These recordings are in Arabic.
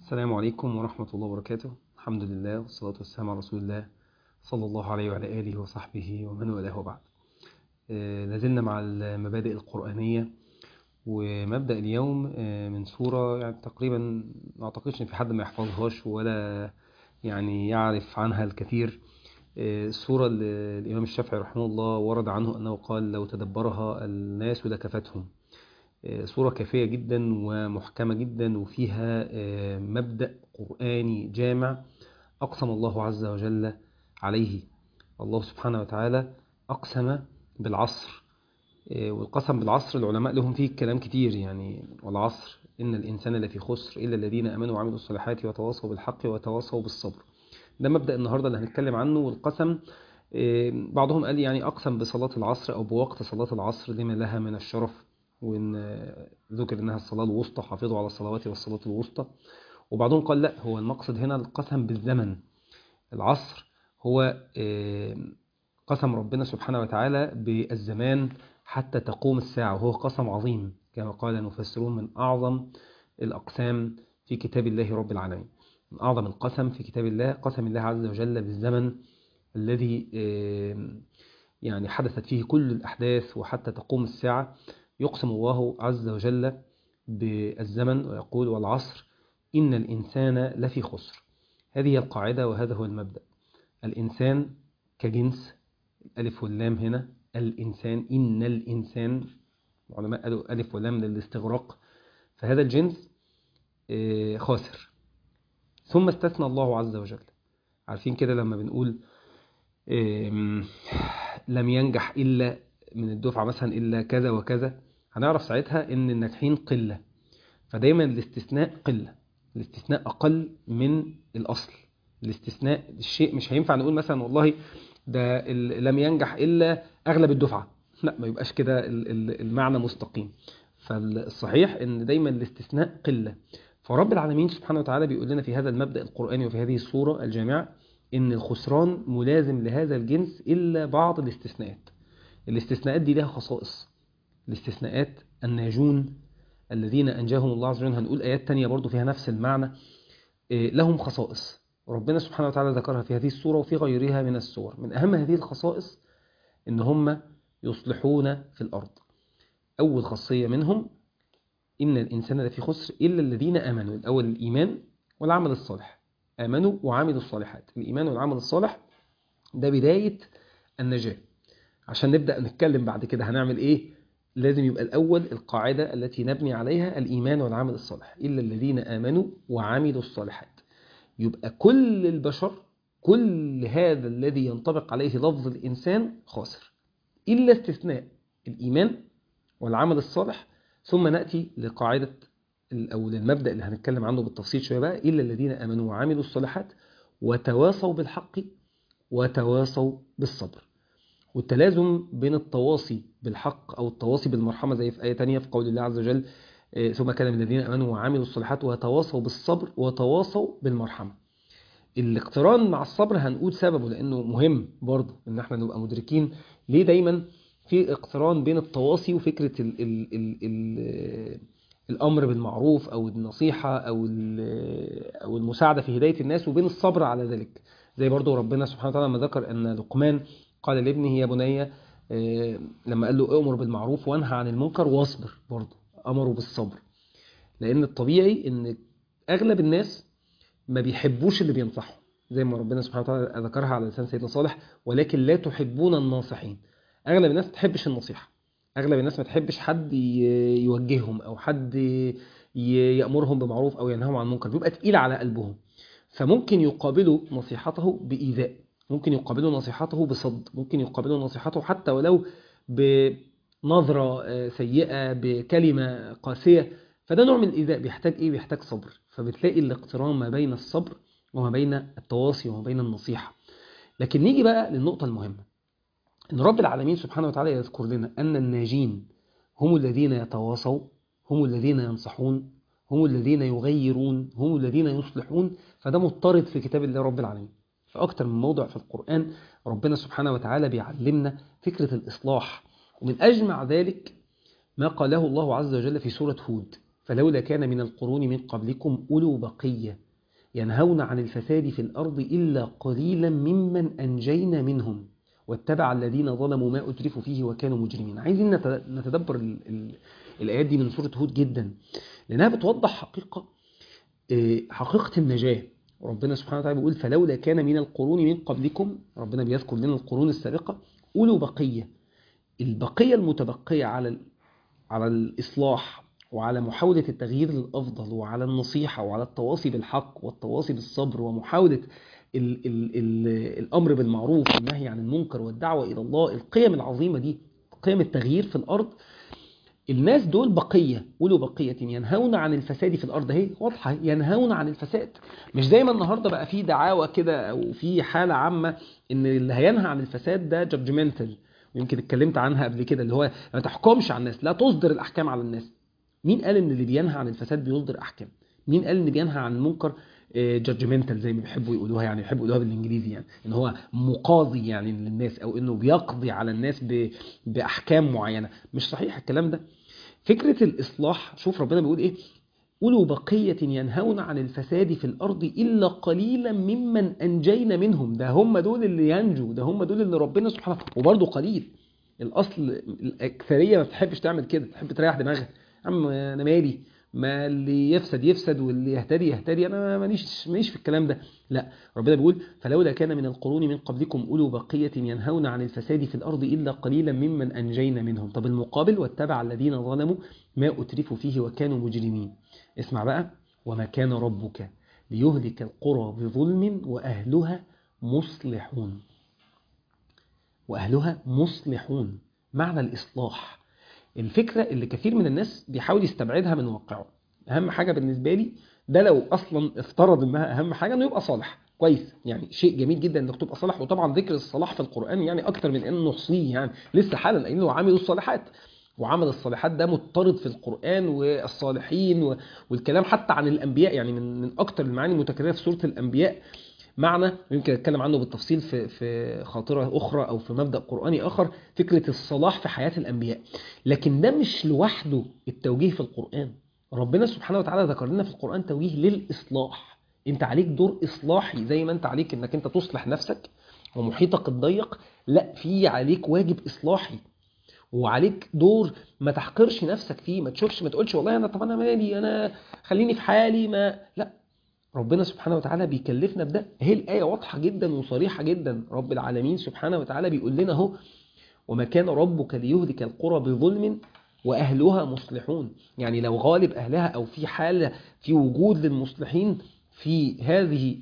السلام عليكم ورحمة الله وبركاته. الحمد لله والصلاة والسلام على رسول الله صلى الله عليه وعلى آله وصحبه ومن والاه وبعد. لازلنا مع المبادئ القرآنية، ومبدأ اليوم من سورة يعني تقريبا ما أعتقدش إن في حد ما يحفظهاش ولا يعني يعرف عنها الكثير. السورة اللي الإمام الشافعي رحمه الله ورد عنه أنه قال: لو تدبرها الناس لكفتهم. سورة كافية جدا ومحكمة جدا، وفيها مبدأ قرآني جامع أقسم الله عز وجل عليه. الله سبحانه وتعالى أقسم بالعصر، والقسم بالعصر العلماء لهم فيه كلام كتير، يعني والعصر إن الإنسان لفي خسر إلا الذين آمنوا وعملوا الصالحات وتواصوا بالحق وتواصوا بالصبر. ده مبدأ النهاردة اللي هنتكلم عنه. والقسم بعضهم قال يعني أقسم بصلاة العصر أو بوقت صلاة العصر لما لها من الشرف، وإن ذكر إنها الصلاة الوسطى، حافظوا على الصلوات والصلاة الوسطى. وبعضهم قال لا، هو المقصد هنا القسم بالزمن. العصر هو قسم ربنا سبحانه وتعالى بالزمان حتى تقوم الساعة، وهو قسم عظيم كما قال المفسرون من أعظم الأقسام في كتاب الله رب العالمين. من أعظم القسم في كتاب الله قسم الله عز وجل بالزمن الذي يعني حدثت فيه كل الأحداث وحتى تقوم الساعة. يقسم الله عز وجل بالزمن ويقول: والعصر إن الإنسان لفي خسر. هذه القاعدة وهذا هو المبدأ. الإنسان كجنس، ألف واللام هنا الإنسان، إن الإنسان، العلماء قالوا ألف واللام للاستغراق، فهذا الجنس خاسر. ثم استثنى الله عز وجل. عارفين كده لما بنقول لم ينجح إلا من الدفعة مثلا إلا كذا وكذا، هنعرف ساعتها إن الناجحين قلة. فدايما الاستثناء قلة، الاستثناء أقل من الأصل. الاستثناء الشيء مش هينفع نقول مثلا والله ده لم ينجح إلا أغلب الدفعة، لا، ما يبقاش كده المعنى مستقيم. فالصحيح إن دايما الاستثناء قلة. فرب العالمين سبحانه وتعالى بيقول لنا في هذا المبدأ القرآني وفي هذه الصورة الجامعة إن الخسران ملازم لهذا الجنس إلا بعض الاستثناءات. الاستثناءات دي لها خصائص. الاستثناءات الناجون الذين أنجاهم الله عز وجل، هنقول آيات تانية برضو فيها نفس المعنى، لهم خصائص ربنا سبحانه وتعالى ذكرها في هذه السورة وفي غيرها من السور. من أهم هذه الخصائص إن هم يصلحون في الأرض. أول خاصية منهم إن الإنسان لفي خسر إلا الذين آمنوا. الأول الإيمان والعمل الصالح، آمنوا وعملوا الصالحات. الإيمان والعمل الصالح ده بداية النجاة. عشان نبدأ نتكلم بعد كده هنعمل إيه، لازم يبقى الأول القاعدة التي نبني عليها الإيمان والعمل الصالح. إلا الذين آمنوا وعملوا الصالحات. يبقى كل البشر، كل هذا الذي ينطبق عليه لفظ الإنسان خاسر، إلا استثناء الإيمان والعمل الصالح. ثم نأتي لقاعدة أو للمبدأ اللي هنتكلم عنه بالتفصيل شوية بقى: إلا الذين آمنوا وعملوا الصالحات وتواصوا بالحق وتواصوا بالصبر. والتلازم بين التواصي بالحق أو التواصي بالمرحمة زي في آية تانية في قول الله عز وجل: ثم كان من الذين آمنوا وعملوا الصالحات وتواصوا بالصبر وتواصوا بالمرحمة. الاقتران مع الصبر هنقول سببه، لأنه مهم برضه إن احنا نبقى مدركين ليه دايما في اقتران بين التواصي وفكرة ال الأمر بالمعروف أو النصيحة أو المساعدة في هداية الناس، وبين الصبر على ذلك. زي برضه ربنا سبحانه وتعالى لما ذكر أن لقمان قال لابنه: يا بني، لما قال له أمر بالمعروف وانهى عن المنكر واصبر، برضه أمره بالصبر. لأن الطبيعي أن أغلب الناس ما بيحبوش اللي بينصحوا، زي ما ربنا سبحانه وتعالى ذكرها على لسان سيدنا صالح: ولكن لا تحبون الناصحين. أغلب الناس ما تحبش النصيحة، أغلب الناس ما تحبش حد يوجههم أو حد يأمرهم بمعروف أو ينهاهم عن منكر، بيبقى تقيل على قلبهم. فممكن يقابلوا نصيحته بإيذاء، ممكن يقابلوا نصيحته بصد، ممكن يقابلوا نصيحته حتى ولو بنظرة سيئة، بكلمة قاسية. فده نوع من الإيذاء بيحتاج إيه؟ بيحتاج صبر. فبتلاقي الاقتران ما بين الصبر وما بين التواصي وما بين النصيحة. لكن نيجي بقى للنقطة المهمة، إن رب العالمين سبحانه وتعالى يذكر لنا أن الناجين هم الذين يتواصوا، هم الذين ينصحون، هم الذين يغيرون، هم الذين يصلحون. فده مضطرد في كتاب الله رب العالمين في أكتر من موضع في القرآن. ربنا سبحانه وتعالى بيعلمنا فكرة الإصلاح. ومن أجمع ذلك ما قاله الله عز وجل في سورة هود: فلولا كان من القرون من قبلكم أولو بقية ينهون عن الفساد في الأرض إلا قليلا ممن أنجينا منهم واتبع الذين ظلموا ما أترفوا فيه وكانوا مجرمين. عايزين نتدبر الآيات دي من سورة هود جدا، لأنها بتوضح حقيقة النجاة. ربنا سبحانه وتعالى بيقول فلولا كان من القرون من قبلكم، ربنا بيذكر لنا القرون السابقة، أولو بقية. البقية المتبقية على الإصلاح وعلى محاولة التغيير للأفضل وعلى النصيحة وعلى التواصي بالحق والتواصي بالصبر ومحاولة الأمر بالمعروف والنهي عن المنكر والدعوة إلى الله، القيم العظيمة دي، قيم التغيير في الأرض. الناس دول بقية، أولو بقية ينهون عن الفساد في الأرض. هي واضحة، ينهون عن الفساد. مش زي ما النهاردة بقى في دعاوى كده أو في حالة عامة إن اللي هينهى عن الفساد ده judgmental، ويمكن اتكلمت عنها قبل كده، اللي هو ما تحكمش على الناس، لا تصدر الأحكام على الناس. مين قال إن اللي بينهى عن الفساد بيصدر أحكام؟ مين قال إن بينهى عن المنكر judgmental زي ما بيحبوا يقولوها، يعني بيحبوا يقولوها بالإنجليزي، يعني إن هو مقاضي يعني للناس، أو إنه بيقضي على الناس بأحكام معينة؟ مش صحيح الكلام ده. فكرة الإصلاح، شوف ربنا بيقول إيه، أولو بقية ينهون عن الفساد في الأرض إلا قليلا ممن أنجينا منهم. ده هم دول اللي ينجوا، ده هم دول اللي ربنا سبحانه، وبرضه قليل. الأصل الأكثرية ما بتحبش تعمل كده، تحب تريح دماغها. عم أنا مالي، ما اللي يفسد يفسد واللي يهتدي يهتدي، أنا ماليش في الكلام ده. لا، ربنا بيقول فلولا كان من القرون من قبلكم أولو بقية ينهون عن الفساد في الأرض إلا قليلا ممن أنجينا منهم. طب المقابل واتبع الذين ظلموا ما أترفوا فيه وكانوا مجرمين. اسمع بقى، وما كان ربك ليهلك القرى بظلم وأهلها مصلحون. وأهلها مصلحون، معنى الإصلاح، الفكرة اللي كثير من الناس بيحاول يستبعدها من واقعه. أهم حاجة بالنسبة لي، ده لو أصلا افترض إنها أهم حاجة إنه يبقى صالح كويس، يعني شيء جميل جدا إنك تبقى صالح. وطبعا ذكر الصلاح في القرآن يعني أكتر من إنه نحصيه، يعني لسه حالا إنه عامل الصالحات، وعمل الصالحات ده مضطرد في القرآن، والصالحين والكلام حتى عن الأنبياء، يعني من أكتر المعاني المتكررة في سورة الأنبياء معنى يمكن أتكلم عنه بالتفصيل في خاطرة أخرى أو في مبدأ قرآني آخر، فكرة الصلاح في حياة الأنبياء. لكن ده مش لوحده التوجيه في القرآن. ربنا سبحانه وتعالى ذكر لنا في القرآن توجيه للإصلاح. أنت عليك دور إصلاحي، زي ما أنت عليك أنك أنت تصلح نفسك ومحيطك الضيق، لا، في عليك واجب إصلاحي، وعليك دور ما تحقرش نفسك فيه. ما تشوفش، ما تقولش والله أنا مالي، أنا خليني في حالي، ما لا. ربنا سبحانه وتعالى بيكلفنا بده. هي الآية واضحة جدا وصريحة جدا، رب العالمين سبحانه وتعالى بيقول لنا اهو، وما كان ربك ليهلك القرى بظلم وأهلها مصلحون. يعني لو غالب أهلها أو في حالة في وجود للمصلحين في هذه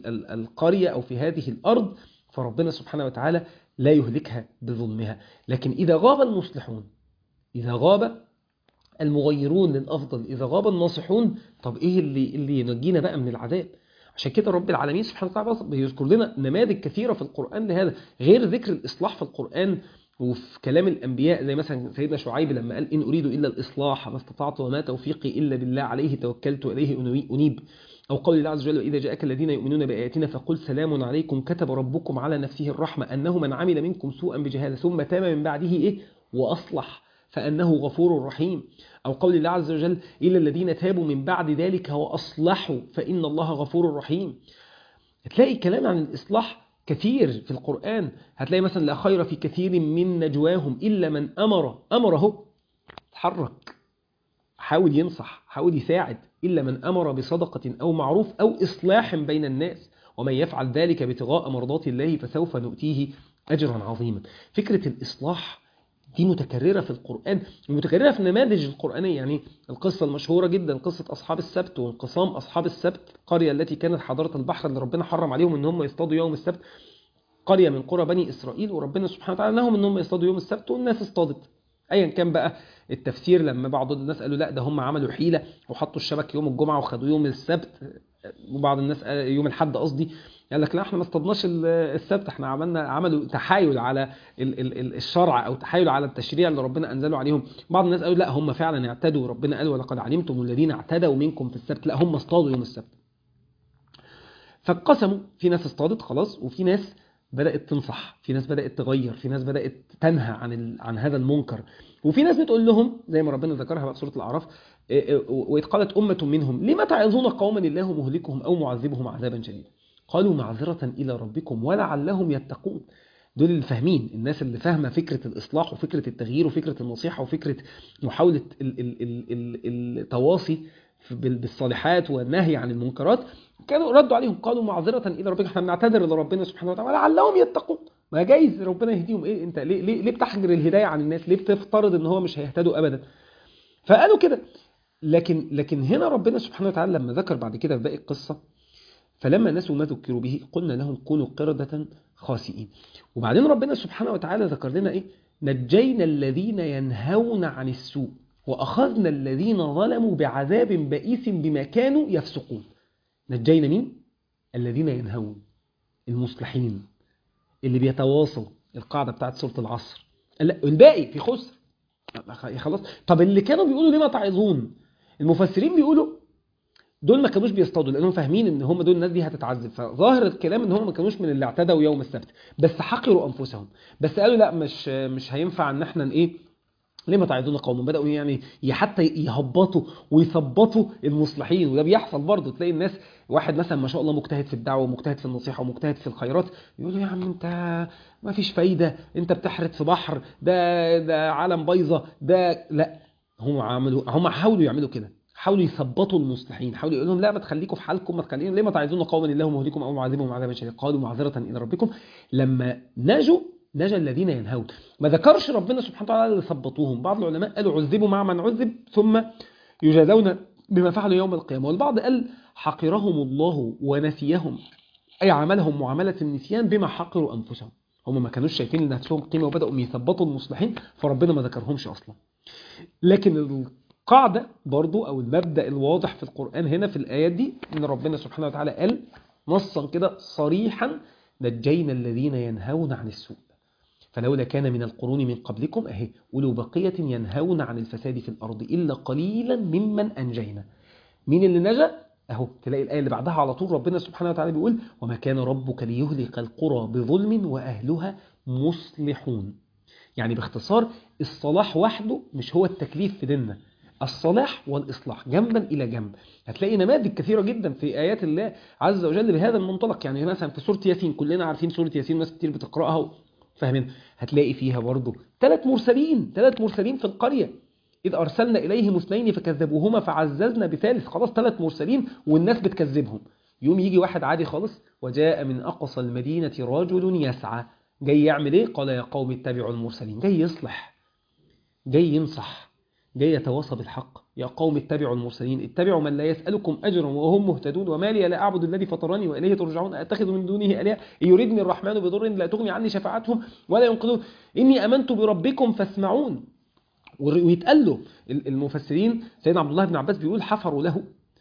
القرية أو في هذه الأرض، فربنا سبحانه وتعالى لا يهلكها بظلمها. لكن إذا غاب المصلحون، إذا غاب المغيرون للأفضل، إذا غاب الناصحون، طب إيه اللي ينجينا بقى من العذاب؟ عشان كده رب العالمين سبحانه وتعالى بيذكر لنا نماذج كثيرة في القرآن لهذا، غير ذكر الإصلاح في القرآن وفي كلام الأنبياء، زي مثلا سيدنا شعيب لما قال إن أريد إلا الإصلاح ما استطعت وما توفيقي إلا بالله عليه توكلت وإليه أنيب. أو قول الله عز وجل وإذا جاءك الذين يؤمنون بآياتنا فقل سلام عليكم كتب ربكم على نفسه الرحمة أنه من عمل منكم سوءا بجهالة ثم تاب من بعده إيه وأصلح فأنه غفور رحيم. أو قول الله عز وجل إلا الذين تابوا من بعد ذلك وأصلحوا فإن الله غفور رحيم. هتلاقي كلام عن الإصلاح كثير في القرآن. هتلاقي مثلا لا خير في كثير من نجواهم إلا من أمره تحرك، حاول ينصح، حاول يساعد، إلا من أمر بصدقة أو معروف أو إصلاح بين الناس ومن يفعل ذلك ابتغاء مرضات الله فسوف نؤتيه أجرا عظيما. فكرة الإصلاح دي متكررة في القرآن، متكررة في النماذج القرآنية. يعني القصة المشهورة جدا قصة أصحاب السبت وانقسام أصحاب السبت، القرية التي كانت حضرة البحر اللي ربنا حرم عليهم ان هم يصطادوا يوم السبت، قرية من قرى بني إسرائيل، وربنا سبحانه وتعالى نهاهم ان هم يصطادوا يوم السبت والناس اصطادت. ايا كان بقى التفسير، لما بعض الناس قالوا لا ده هم عملوا حيلة وحطوا الشبك يوم الجمعة وخدوا يوم السبت، وبعض الناس يوم الحد قصدي، قال لك لا احنا ما اصطدناش السبت، احنا عملوا تحايل على الشرع او تحايل على التشريع اللي ربنا انزله عليهم. بعض الناس قالوا لا هم فعلا اعتدوا، ربنا قال ولقد علمتم الذين اعتدوا منكم في السبت، لا هم اصطادوا يوم السبت. فانقسموا، في ناس اصطادت خلاص وفي ناس بدأت تنصح، في ناس بدأت تغير، في ناس بدأت تنهى عن هذا المنكر، وفي ناس بتقول لهم زي ما ربنا ذكرها بقى في سورة الأعراف وإذ قالت أمة منهم لما تعظون قوما الله مهلكهم أو معذبهم عذابا شديدا قالوا معذرة إلى ربكم ولعلهم يتقون. دول اللي فاهمين، الناس اللي فاهمة فكرة الإصلاح وفكرة التغيير وفكرة النصيحة وفكرة محاولة التواصي بالصالحات والنهي عن المنكرات. كانوا ردوا عليهم قالوا معذرة إلى ربكم، احنا بنعتذر لربنا سبحانه وتعالى لعلهم يتقون. ما جايز ربنا يهديهم، ايه انت ليه بتحجر الهداية عن الناس؟ ليه بتفترض ان هو مش هيهتدوا ابدا؟ فقالوا كده. لكن هنا ربنا سبحانه وتعالى لما ذكر بعد كده في باقي القصة فلما نسوا ما ذكروا به قلنا لهم كونوا قردة خاسئين. وبعدين ربنا سبحانه وتعالى ذكر لنا ايه؟ نجينا الذين ينهون عن السوء وأخذنا الذين ظلموا بعذاب بئيس بما كانوا يفسقون. نجينا مين؟ الذين ينهون، المصلحين اللي بيتواصلوا، القاعدة بتاعت سورة العصر. الباقي في خسر خلاص. طب اللي كانوا بيقولوا لما تعظون، المفسرين بيقولوا دول ما كانوش بيصطادوا لانهم فاهمين ان هم دول الناس دي هتتعذب، فظاهر الكلام ان هم ما كانوش من اللي اعتدوا يوم السبت، بس حقروا انفسهم. بس قالوا لا مش هينفع ان احنا ايه لما تعظون قوم، بدأوا يعني حتى يهبطوا ويثبطوا المصلحين. وده بيحصل برضه، تلاقي الناس واحد مثلا ما شاء الله مجتهد في الدعوة ومجتهد في النصيحة ومجتهد في الخيرات، يقولوا يا عم انت ما فيش فايدة، انت بتحرت في بحر، ده عالم بايظة، ده لا. هم حاولوا يعملوا كده، حاولوا يثبطوا المصلحين، حاولوا يقول لهم لا ما تخليكم في حالكم، ما تخليهم لما تعظون قوما الله مهلكم او معذبهم عذابا شديدا قالوا معذرة الى ربكم. لما نجا الذين ينهون. ما ذكرش ربنا سبحانه وتعالى اللي ثبطوهم. بعض العلماء قالوا عذبوا مع من عذب ثم يجازون بما فعلوا يوم القيامة، والبعض قال حقرهم الله ونسيهم، أي عملهم معاملة النسيان بما حقروا أنفسهم. هم ما كانوش شايفين لنفسهم قيمة وبدأوا يثبطوا المصلحين، فربنا ما ذكرهمش أصلا. لكن القاعدة برضو أو المبدأ الواضح في القرآن هنا في الآيات دي إن ربنا سبحانه وتعالى قال نصا كده صريحا نجينا الذين ينهون عن السوء فلولا كان من القرون من قبلكم أهي أولو بقية ينهون عن الفساد في الأرض إلا قليلا ممن أنجينا. مين اللي نجا؟ أهو تلاقي الآية اللي بعدها على طول ربنا سبحانه وتعالى بيقول وما كان ربك ليهلك القرى بظلم وأهلها مصلحون. يعني باختصار الصلاح وحده مش هو التكليف في ديننا، الصلاح والإصلاح جنبا إلى جنب. هتلاقي نماذج كثيرة جدا في آيات الله عز وجل بهذا المنطلق. يعني مثلا في سورة ياسين، كلنا عارفين سورة ياسين، ناس كتير بتقرأها فاهمين، هتلاقي فيها برضو 3 مرسلين في القرية إذ أرسلنا إليهم 2 فكذبوهما فعززنا بثالث. خلاص 3 مرسلين والناس بتكذبهم. يوم يجي واحد عادي خالص وجاء من أقصى المدينة رجل يسعى، جاي يعمل إيه؟ قال يا قوم اتبعوا المرسلين. جاي يصلح، جاي ينصح، جاي يتواصى بالحق. يا قوم اتبعوا المرسلين، اتبعوا من لا يسألكم أجرا وهم مهتدون وما لي لا أعبد الذي فطرني وإليه ترجعون أتخذ من دونه آلهة إن يردني الرحمن بضر لا تغني عني شفاعتهم ولا ينقذون إني آمنت بربكم فاسمعون. ويتقال له المفسرين سيدنا عبد الله بن عباس بيقول حفروا له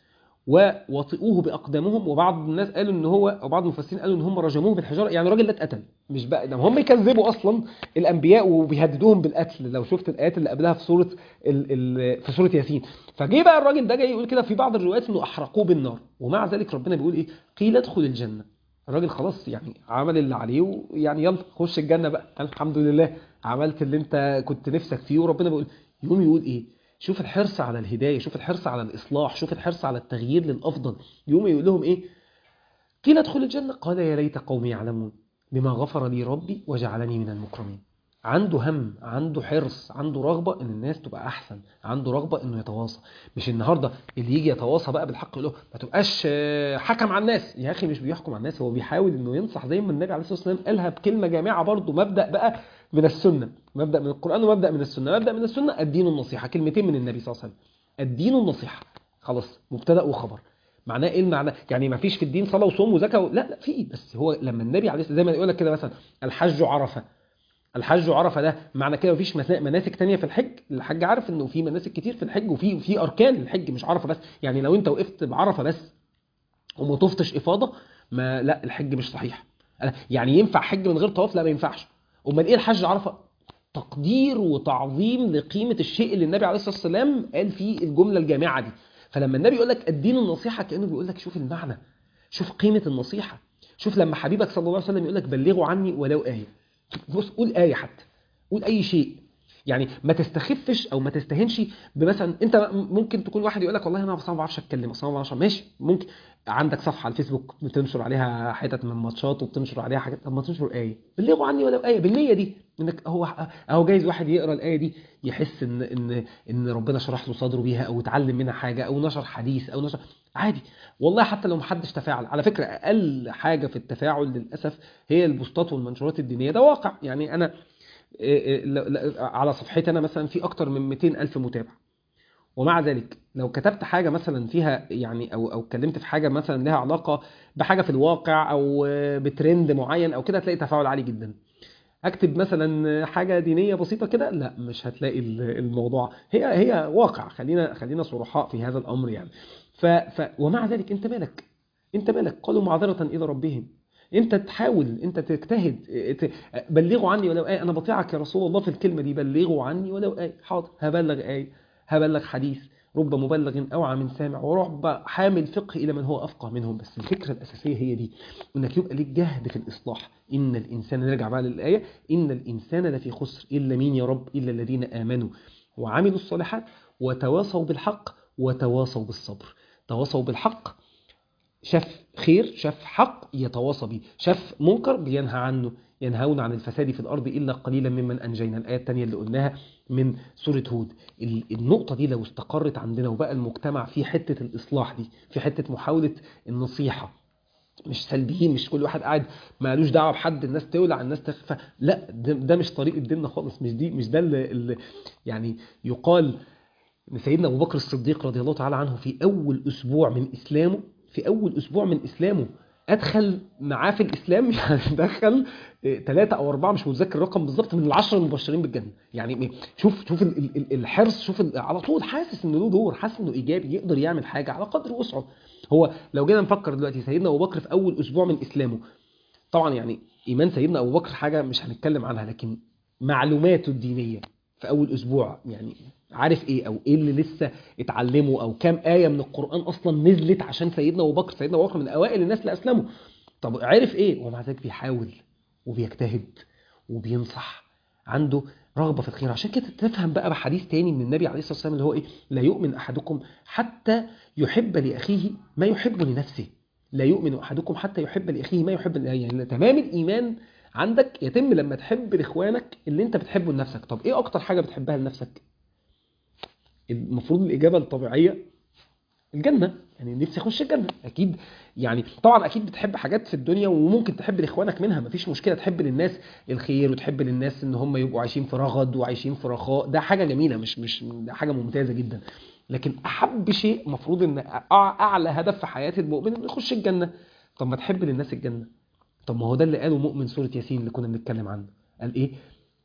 ووطئوه بأقدامهم، وبعض الناس قالوا ان هو او بعض المفسرين قالوا ان هم رجموه بالحجاره. يعني الراجل ده اتقتل، مش بقى ده هم يكذبوا اصلا الانبياء وبيهددوهم بالقتل. لو شفت الايات اللي قبلها في سوره ياسين، فجه بقى الراجل ده جاي يقول كده في بعض الروايات انه احرقوه بالنار، ومع ذلك ربنا بيقول ايه؟ قيل ادخل الجنه. الراجل خلاص يعني عمل اللي عليه، ويعني يلا خش الجنه بقى، الحمد لله عملت اللي انت كنت نفسك فيه. وربنا بيقول يقول ايه؟ شوف الحرص على الهداية، شوف الحرص على الإصلاح، شوف الحرص على التغيير للأفضل. يقوم يقول لهم إيه؟ قيل ادخل الجنة قال يا ليت قومي يعلمون بما غفر لي ربي وجعلني من المكرمين. عنده هم، عنده حرص، عنده رغبة إن الناس تبقى أحسن، عنده رغبة إنه يتواصى. مش النهاردة اللي يجي يتواصى بقى بالحق يقول له ما تبقاش حكم على الناس. يا أخي مش بيحكم على الناس، هو بيحاول إنه ينصح زي ما النبي عليه الصلاة والسلام قالها بكلمة جامعة برضه. مبدأ بقى من السنة، مبدأ من القرآن ومبدأ من السنة. مبدأ من السنة الدين النصيحة، كلمتين من النبي صلى الله عليه وسلم. الدين النصيحة، خلاص مبتدأ وخبر. معناه ايه المعنى؟ يعني ما فيش في الدين صلاة وصوم وزكاة لا في، بس هو لما النبي عليه الصلاة والسلام زي ما يقول لك كده مثلا الحج عرفة. الحج عرفة ده معنى كده مفيش مناسك تانية في الحج. الحج عارف انه في مناسك كتير في الحج وفي اركان الحج مش عرفة بس. يعني لو انت وقفت بعرفة بس وما طفتش افاضة، ما لا الحج مش صحيح. يعني ينفع حج من غير طواف؟ لا ما ينفعش. امال ايه الحج عرفة؟ تقدير وتعظيم لقيمة الشيء اللي النبي عليه الصلاة والسلام قال فيه الجملة الجامعة دي. فلما النبي يقول لك الدين النصيحة كأنه بيقول لك شوف المعنى، شوف قيمة النصيحة. شوف لما حبيبك صلى الله عليه وسلم يقول لك بلغوا عني ولو آية. بص قول آية، حتى قول أي شيء يعني ما تستخفش او ما تستهنش بمثلا. انت ممكن تكون واحد يقول لك والله انا اصلا ما بعرفش اتكلم، اصلا ما بعرفش، ماشي، ممكن عندك صفحه على الفيسبوك بتنشر عليها حتت من ماتشات وبتنشر عليها حاجات، طب ما تنشر ايه، بلغوا عني ولو ايه، بالنيه دي، انك هو جايز واحد يقرا الايه دي يحس ان ربنا شرح له صدره بيها، او اتعلم منها حاجه، او نشر حديث، او نشر عادي. والله حتى لو محدش تفاعل، على فكره اقل حاجه في التفاعل للاسف هي البوستات والمنشورات الدينيه، ده واقع. يعني انا على صفحتي انا مثلا في اكتر من 200 الف متابع، ومع ذلك لو كتبت حاجه مثلا فيها يعني او اتكلمت في حاجه مثلا لها علاقه بحاجه في الواقع او بترند معين او كده، هتلاقي تفاعل عالي جدا. اكتب مثلا حاجه دينيه بسيطه كده، لا، مش هتلاقي الموضوع. هي واقع، خلينا صرحاء في هذا الامر يعني. ومع ذلك انت مالك، انت مالك؟ قالوا معذره الى ربهم. انت تحاول، انت تجتهد، بلغوا عني ولو ايه. انا بطيعك يا رسول الله في الكلمه دي، بلغوا عني ولو ايه. حاضر، هبلغ ايه، هبلغ حديث، رب مبلغ اوعى من سامع، ورب حامل فقه الى من هو افقه منهم. بس الفكره الاساسيه هي دي، انك يبقى ليك جهد في الاصلاح. ان الانسان، نرجع بقى للايه، ان الانسان لفي خسر الا مين يا رب؟ الا الذين امنوا وعملوا الصالحات وتواصوا بالحق وتواصوا بالصبر. تواصوا بالحق، شاف خير، شاف حق يتواصى به، شاف منكر بينهى عنه. ينهون عن الفساد في الأرض إلا قليلا ممن أنجينا، الآية الثانية اللي قلناها من سورة هود. النقطة دي لو استقرت عندنا وبقى المجتمع في حتة الإصلاح دي، في حتة محاولة النصيحة، مش سلبيين، مش كل واحد قاعد مالوش دعوه بحد، الناس تولع، الناس تخفى، لا، ده مش طريق الدين خالص، مش ده اللي يعني يقال ان سيدنا ابو بكر الصديق رضي الله تعالى عنه في اول اسبوع من اسلامه، في اول اسبوع من اسلامه ادخل معاه في الاسلام يعني دخل 3 أو 4، مش متذكر الرقم بالظبط، من ال10 المبشرين بالجنه. يعني شوف الحرص، شوف على طول حاسس انه له دور، حاسس انه ايجابي، يقدر يعمل حاجه على قدر وسعه. هو لو جينا نفكر دلوقتي، سيدنا ابو بكر في اول اسبوع من اسلامه، طبعا يعني ايمان سيدنا ابو بكر حاجه مش هنتكلم عنها، لكن معلوماته الدينيه في اول اسبوع يعني عارف ايه، او ايه اللي لسه اتعلمه، او كام ايه من القران اصلا نزلت عشان سيدنا ابو بكر. سيدنا ابو بكر من اوائل الناس اللي اسلموا. طب عارف ايه؟ ومع ذلك بيحاول وبيجتهد وبينصح، عنده رغبه في الخير. عشان كده تفهم بقى بحديث تاني من النبي عليه الصلاه والسلام اللي هو ايه، لا يؤمن احدكم حتى يحب لاخيه ما يحب لنفسه. لا يؤمن احدكم حتى يحب لاخيه ما يحب يعني تمام الايمان عندك يتم لما تحب لاخوانك اللي انت بتحبه لنفسك. طب ايه اكتر حاجه بتحبها لنفسك؟ المفروض الاجابه الطبيعيه الجنه، يعني نفسي اخش الجنه اكيد. يعني طبعا اكيد بتحب حاجات في الدنيا وممكن تحب لاخوانك منها، مفيش مشكله، تحب للناس الخير وتحب للناس ان هم يبقوا عايشين في رغد وعايشين في رخاء، ده حاجه جميله، مش ده حاجه ممتازه جدا. لكن احب شيء مفروض ان اعلى هدف في حياه المؤمن انه يخش الجنه. طب ما تحب للناس الجنه. طب ما هو ده اللي قاله مؤمن سوره ياسين اللي كنا بنتكلم عنه. قال ايه؟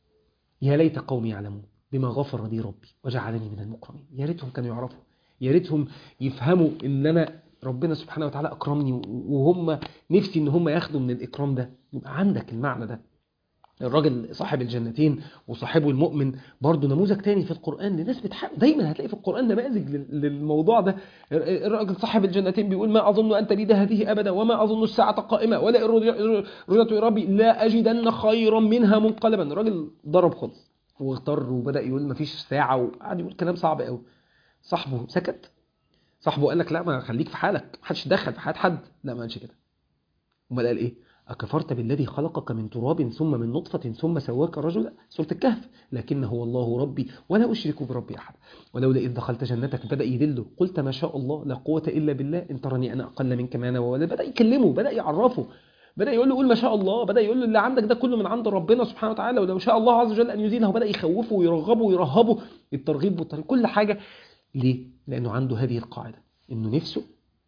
يا ليت قومي يعلمون بما غفر لي ربي وجعلني من المكرمين. يا ريتهم كانوا يعرفوا، يا ريتهم يفهموا ان انا ربنا سبحانه وتعالى اكرمني، وهم نفسي ان هم ياخدوا من الاكرام ده. يبقى عندك المعنى ده. الراجل صاحب الجنتين وصاحبه المؤمن برضه نموذج تاني في القرآن لناس بتحب. دايما هتلاقي في القرآن نماذج للموضوع ده. الراجل صاحب الجنتين بيقول ما أظن أن تبيد هذه أبدا وما أظن الساعة قائمة ولئن رجعت إلى ربي لا أجدن خيرا منها منقلبا. الراجل ضرب خالص واغتر وبدأ يقول ما فيش ساعة، وقعد يقول كلام صعب قوي. صاحبه سكت، صاحبه قال لك لا، ما خليك في حالك، محدش دخل في حياة حد. لا، ما قالش كده. امال قال ايه؟ أكفرت بالذي خلقك من تراب ثم من نطفة ثم سواك رجلا، سورة الكهف. لكن هو الله ربي ولا أشرك بربي أحد. ولولا إذ دخلت جنتك، بدأ يدله، قلت ما شاء الله لا قوة إلا بالله إن ترني أنا أقل منك مالا وولدا. بدأ يكلمه، بدأ يعرفه، بدأ يقول له قول ما شاء الله، بدأ يقول له اللي عندك ده كله من عند ربنا سبحانه وتعالى، ولو شاء الله عز وجل أن يزيله. بدأ يخوفه ويرغبه ويرهبه، الترغيب والترهيب، كل حاجة. ليه؟ لأنه عنده هذه القاعدة، إنه نفسه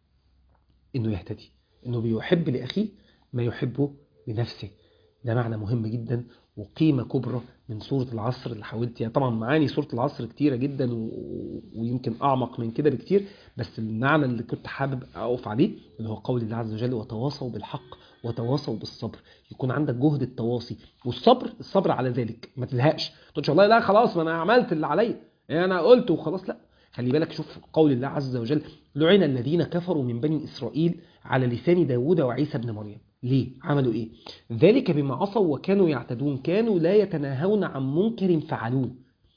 إنه يهتدي، إنه بيحب لأخيه ما يحبه لنفسه. ده معنى مهم جدا وقيمة كبرى من سورة العصر اللي حاولت. يعني طبعا معاني سورة العصر كتيرة جدا ويمكن أعمق من كده بكتير، بس المعنى اللي كنت حابب أقف عليه اللي هو قول الله عز وجل وتواصوا بالحق وتواصوا بالصبر. يكون عندك جهد التواصي والصبر، الصبر على ذلك، ما تزهقش تقولش والله لا خلاص ما أنا عملت اللي عليا، يعني أنا قلت وخلاص. لا، خلي بالك، شوف قول الله عز وجل لعن الذين كفروا من بني إسرائيل على لسان داود وعيسى بن مريم. ليه؟ عملوا إيه؟ ذلك بما عصوا وكانوا يعتدون كانوا لا يتناهون عن منكر فعلوه.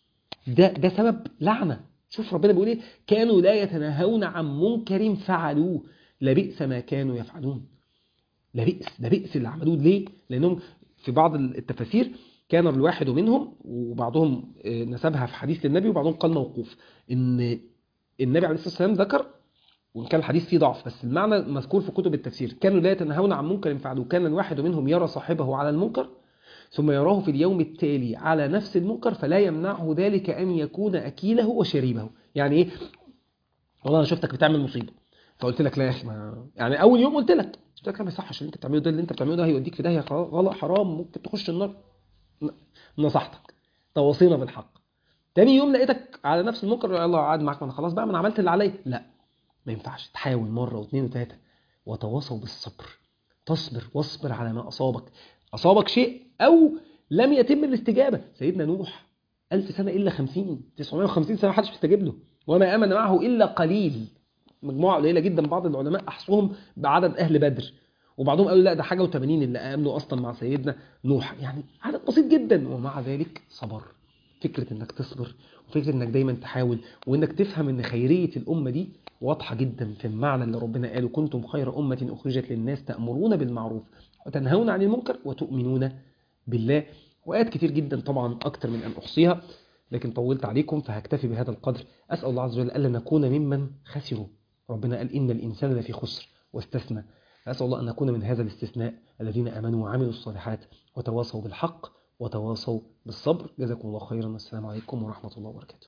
ده سبب لعنة. شوف ربنا بيقول ايه، كانوا لا يتناهون عن منكر فعلوه لبئس ما كانوا يفعلون. ده بئس اللي عملوه. ليه؟ لأنهم في بعض التفاسير كان الواحد منهم، وبعضهم نسبها في حديث للنبي وبعضهم قال موقوف، إن النبي عليه الصلاة والسلام ذكر، وإن كان الحديث فيه ضعف بس المعنى مذكور في كتب التفسير، كانوا لا يتناهون عن منكر فعلوه، كان الواحد منهم يرى صاحبه على المنكر ثم يراه في اليوم التالي على نفس المنكر فلا يمنعه ذلك أن يكون أكيله وشريبه. يعني إيه؟ والله أنا شفتك بتعمل مصيبة فقلت لك لا يا أخي، يعني أول يوم قلت لك ما يصحش اللي أنت بتعمله ده، اللي أنت بتعمله ده هيوديك في داهية، غلط حرام ممكن تخش النار. نصحتك، تواصينا بالحق. تاني يوم لقيتك على نفس المنكر، يلا قاعد معاك، ما انا خلاص بقى، ما انا عملت اللي عليا. لا، ما ينفعش. تحاول مرة واثنين وثلاثة. وتواصوا بالصبر، تصبر واصبر على ما أصابك شيء أو لم يتم الاستجابة. سيدنا نوح 1000 سنة إلا 950 سنة محدش بيستجيب له، وما آمن معه إلا قليل، مجموعة قليلة جدا. بعض العلماء أحصوهم بعدد أهل بدر، وبعضهم قالوا لا ده حاجة و80 اللي آمنوا أصلا مع سيدنا نوح، يعني عدد بسيط جدا، ومع ذلك صبر. فكرة انك تصبر، وفكرة انك دايما تحاول، وانك تفهم ان خيرية الأمة دي واضحة جدا في المعنى اللي ربنا قاله، كنتم خير أمة أخرجت للناس تأمرون بالمعروف وتنهون عن المنكر وتؤمنون بالله. وآيات كتير جدا طبعا أكتر من أن أحصيها، لكن طولت عليكم فهكتفي بهذا القدر. أسأل الله عز وجل ألا نكون ممن خسروا. ربنا قال إن الإنسان لفي خسر واستثنى، فأسأل الله أن نكون من هذا الاستثناء الذين آمنوا وعملوا الصالحات وتواصوا بالحق وتواصوا بالصبر. جزاكم الله خيرا، والسلام عليكم ورحمة الله وبركاته.